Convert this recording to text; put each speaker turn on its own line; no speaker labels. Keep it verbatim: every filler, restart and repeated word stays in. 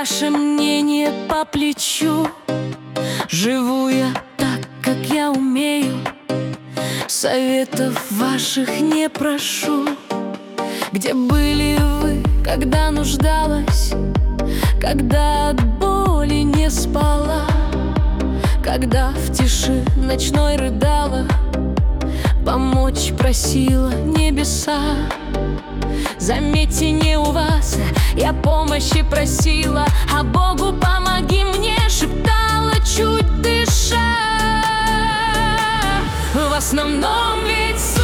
ваше мнение по плечу. Живу я так, как я умею, советов ваших не прошу. Где были вы, когда нуждалась, когда от боли не спала, когда в тиши ночной рыдала, помочь просила небеса? Заметьте, не у вас я помощи просила, а Богу помоги мне шептала, чуть дыша. В основном ведь